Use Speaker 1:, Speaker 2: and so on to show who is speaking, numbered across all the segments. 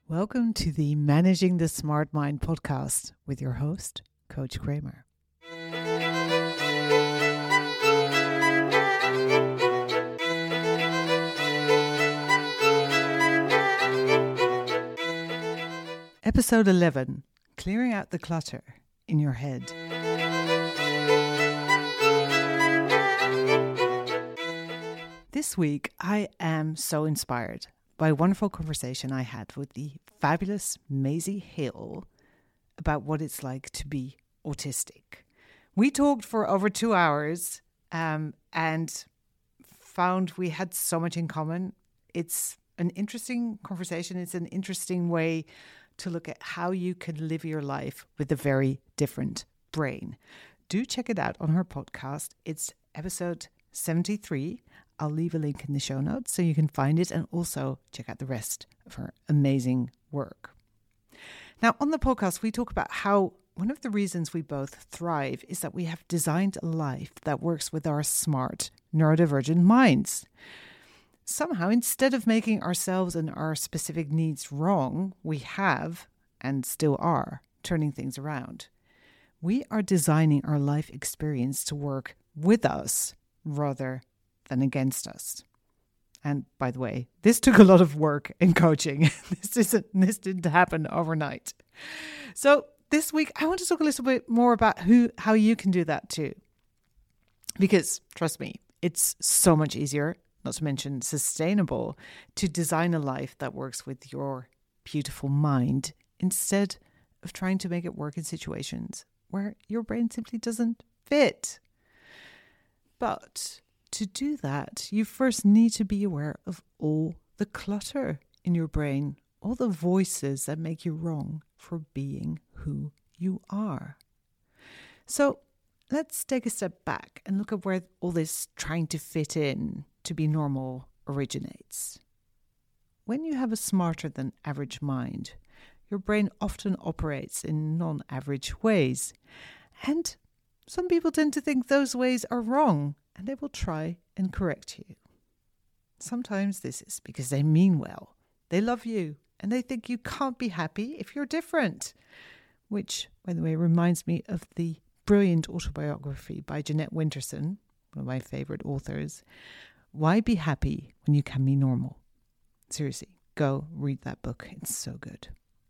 Speaker 1: Welcome to the Managing the Smart Mind podcast with your host, Coach Kramer. Episode 11, Clearing Out the Clutter in Your Head. This week, I am so inspired by a wonderful conversation I had with the fabulous Maisie Hill about what it's like to be autistic. We talked for over 2 hours and found we had so much in common. It's an interesting conversation. It's an interesting way to look at how you can live your life with a very different brain. Do check it out on her podcast. It's episode 73. I'll leave a link in the show notes so you can find it and also check out the rest of her amazing work. Now, on the podcast, we talk about how one of the reasons we both thrive is that we have designed a life that works with our smart, neurodivergent minds. Somehow, instead of making ourselves and our specific needs wrong, we have, and still are, turning things around. We are designing our life experience to work with us rather than against us. And by the way, this took a lot of work and coaching. This didn't happen overnight. So this week, I want to talk a little bit more about how you can do that too. Because trust me, it's so much easier, not to mention sustainable, to design a life that works with your beautiful mind instead of trying to make it work in situations where your brain simply doesn't fit. But to do that, you first need to be aware of all the clutter in your brain, all the voices that make you wrong for being who you are. So let's take a step back and look at where all this trying to fit in to be normal originates. When you have a smarter than average mind, your brain often operates in non-average ways. And some people tend to think those ways are wrong, and they will try and correct you. Sometimes this is because they mean well. They love you, and they think you can't be happy if you're different. Which, by the way, reminds me of the brilliant autobiography by Jeanette Winterson, one of my favorite authors. Why be happy when you can be normal? Seriously, go read that book. It's so good.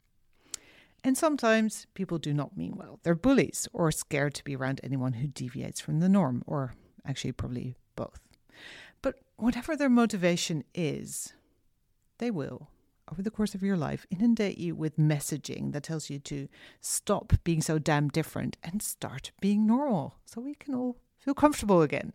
Speaker 1: And sometimes people do not mean well. They're bullies or scared to be around anyone who deviates from the norm, or actually probably both. But whatever their motivation is, they will, over the course of your life, inundate you with messaging that tells you to stop being so damn different and start being normal so we can all feel comfortable again.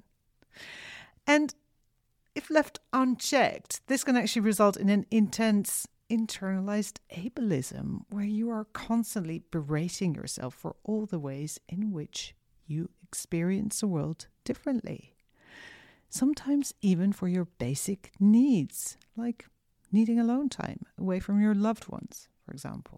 Speaker 1: And if left unchecked, this can actually result in an intense internalized ableism where you are constantly berating yourself for all the ways in which you experience the world differently. Sometimes even for your basic needs, like needing alone time away from your loved ones, for example.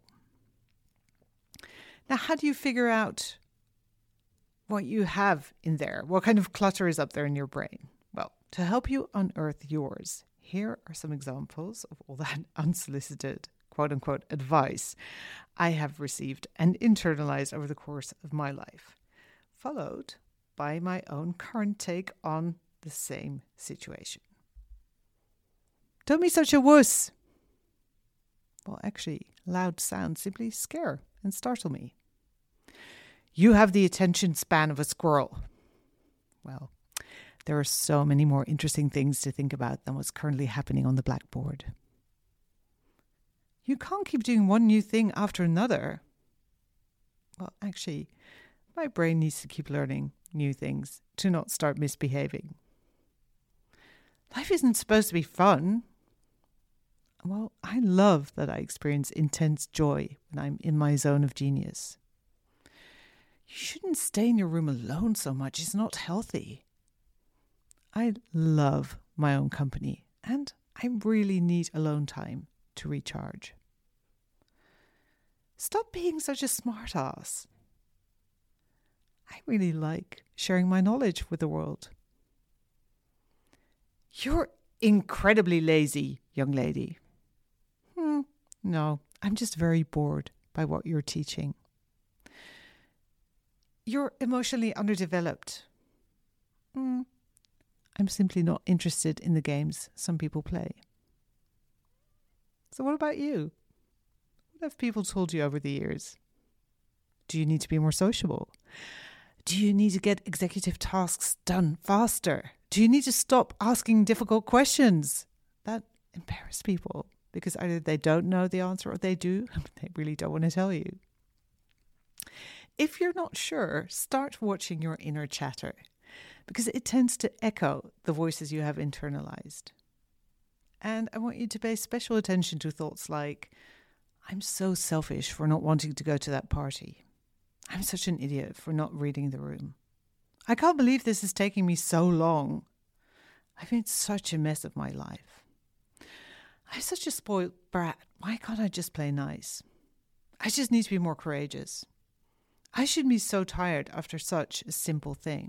Speaker 1: Now, how do you figure out what you have in there? What kind of clutter is up there in your brain? Well, to help you unearth yours, here are some examples of all that unsolicited, quote-unquote, advice I have received and internalized over the course of my life, followed by my own current take on the same situation. Don't be such a wuss. Well, actually, loud sounds simply scare and startle me. You have the attention span of a squirrel. Well, there are so many more interesting things to think about than what's currently happening on the blackboard. You can't keep doing one new thing after another. Well, actually, my brain needs to keep learning new things to not start misbehaving. Life isn't supposed to be fun. Well, I love that I experience intense joy when I'm in my zone of genius. You shouldn't stay in your room alone so much. It's not healthy. I love my own company, and I really need alone time to recharge. Stop being such a smartass. I really like sharing my knowledge with the world. You're incredibly lazy, young lady. No, I'm just very bored by what you're teaching. You're emotionally underdeveloped. I'm simply not interested in the games some people play. So what about you? What have people told you over the years? Do you need to be more sociable? Do you need to get executive tasks done faster? Do you need to stop asking difficult questions? That embarrass people because either they don't know the answer or they do, but they really don't want to tell you. If you're not sure, start watching your inner chatter because it tends to echo the voices you have internalized. And I want you to pay special attention to thoughts like, I'm so selfish for not wanting to go to that party. I'm such an idiot for not reading the room. I can't believe this is taking me so long. I've made such a mess of my life. I'm such a spoiled brat. Why can't I just play nice? I just need to be more courageous. I shouldn't be so tired after such a simple thing.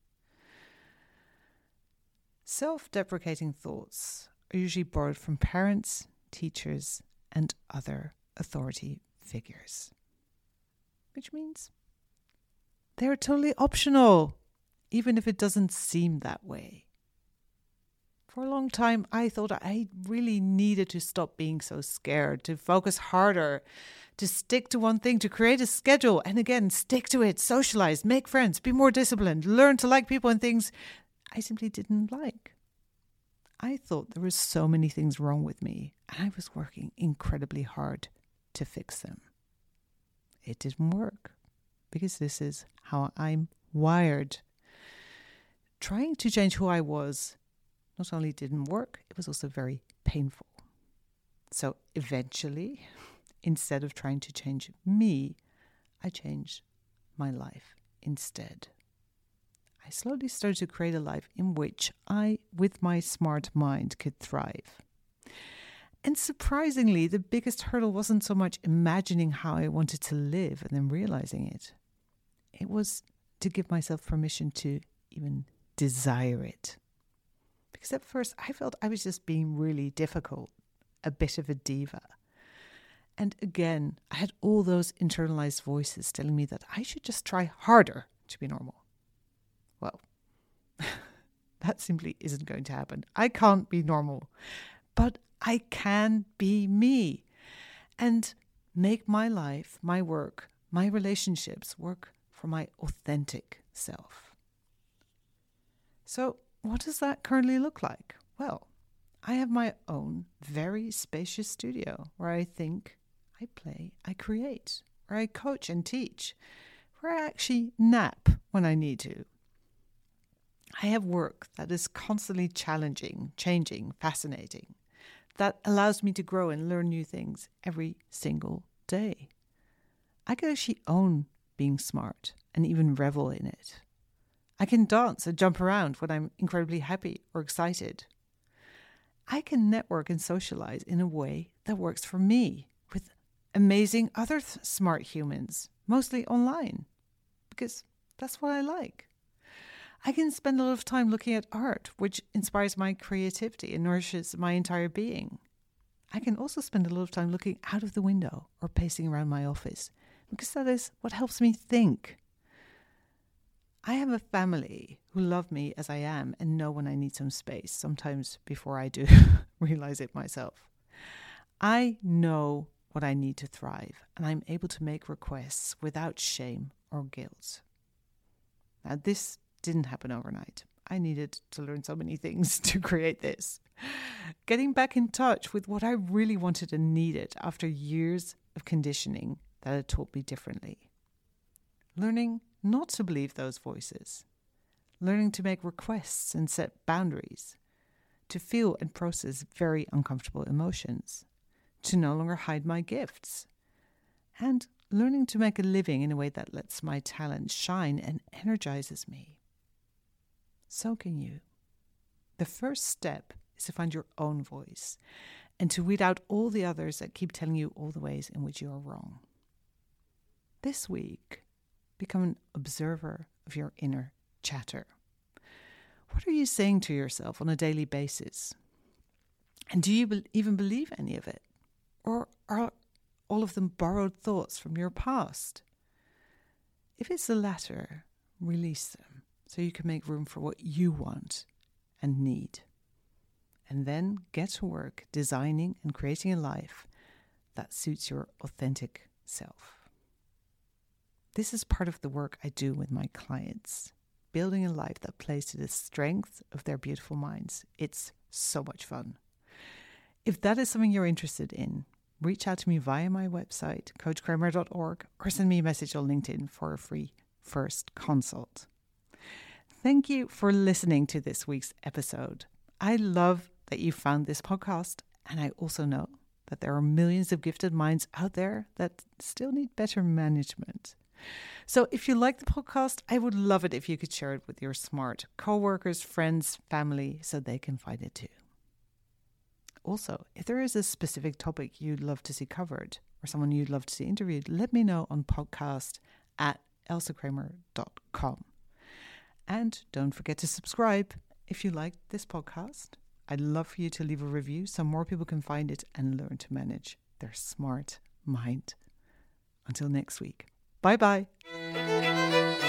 Speaker 1: Self-deprecating thoughts are usually borrowed from parents, teachers, and other authority figures. Which means they're totally optional, even if it doesn't seem that way. For a long time, I thought I really needed to stop being so scared, to focus harder, to stick to one thing, to create a schedule, and again, stick to it, socialize, make friends, be more disciplined, learn to like people and things I simply didn't like. I thought there were so many things wrong with me, and I was working incredibly hard to fix them. It didn't work, because this is how I'm wired. Trying to change who I was not only didn't work, it was also very painful. So eventually, instead of trying to change me, I changed my life instead. I slowly started to create a life in which I, with my smart mind, could thrive. And surprisingly, the biggest hurdle wasn't so much imagining how I wanted to live and then realizing it. It was to give myself permission to even desire it. Because at first I felt I was just being really difficult, a bit of a diva. And again, I had all those internalized voices telling me that I should just try harder to be normal. Well, that simply isn't going to happen. I can't be normal, but I can be me and make my life, my work, my relationships work for my authentic self. So what does that currently look like? Well, I have my own very spacious studio where I think, I play, I create, where I coach and teach, where I actually nap when I need to. I have work that is constantly challenging, changing, fascinating, that allows me to grow and learn new things every single day. I can actually own being smart and even revel in it. I can dance and jump around when I'm incredibly happy or excited. I can network and socialize in a way that works for me with amazing other smart humans, mostly online, because that's what I like. I can spend a lot of time looking at art, which inspires my creativity and nourishes my entire being. I can also spend a lot of time looking out of the window or pacing around my office, because that is what helps me think. I have a family who love me as I am and know when I need some space, sometimes before I do realize it myself. I know what I need to thrive, and I'm able to make requests without shame or guilt. Now, this didn't happen overnight. I needed to learn so many things to create this. Getting back in touch with what I really wanted and needed after years of conditioning that had taught me differently. Learning not to believe those voices. Learning to make requests and set boundaries. To feel and process very uncomfortable emotions. To no longer hide my gifts. And learning to make a living in a way that lets my talent shine and energizes me. So can you. The first step is to find your own voice and to weed out all the others that keep telling you all the ways in which you are wrong. This week, become an observer of your inner chatter. What are you saying to yourself on a daily basis? And do you even believe any of it? Or are all of them borrowed thoughts from your past? If it's the latter, release them so you can make room for what you want and need. And then get to work designing and creating a life that suits your authentic self. This is part of the work I do with my clients, building a life that plays to the strength of their beautiful minds. It's so much fun. If that is something you're interested in, reach out to me via my website, coachkramer.org, or send me a message on LinkedIn for a free first consult. Thank you for listening to this week's episode. I love that you found this podcast, and I also know that there are millions of gifted minds out there that still need better management. So if you like the podcast, I would love it if you could share it with your smart coworkers, friends, family, so they can find it too. Also, if there is a specific topic you'd love to see covered or someone you'd love to see interviewed, let me know on podcast@elsakramer.com. And don't forget to subscribe if you like this podcast. I'd love for you to leave a review so more people can find it and learn to manage their smart mind. Until next week. Bye-bye.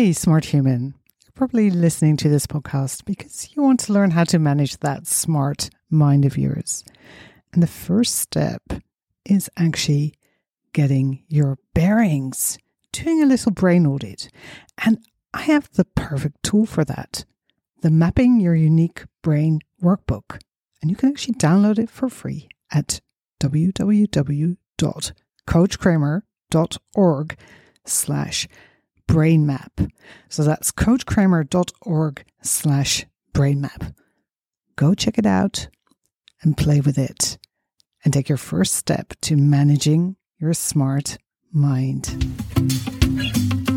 Speaker 1: Hey, smart human. You're probably listening to this podcast because you want to learn how to manage that smart mind of yours. And the first step is actually getting your bearings, doing a little brain audit. And I have the perfect tool for that, the Mapping Your Unique Brain Workbook. And you can actually download it for free at www.coachkramer.org/brainmap. So that's coachkramer.org/brainmap. Go check it out and play with it and take your first step to managing your smart mind.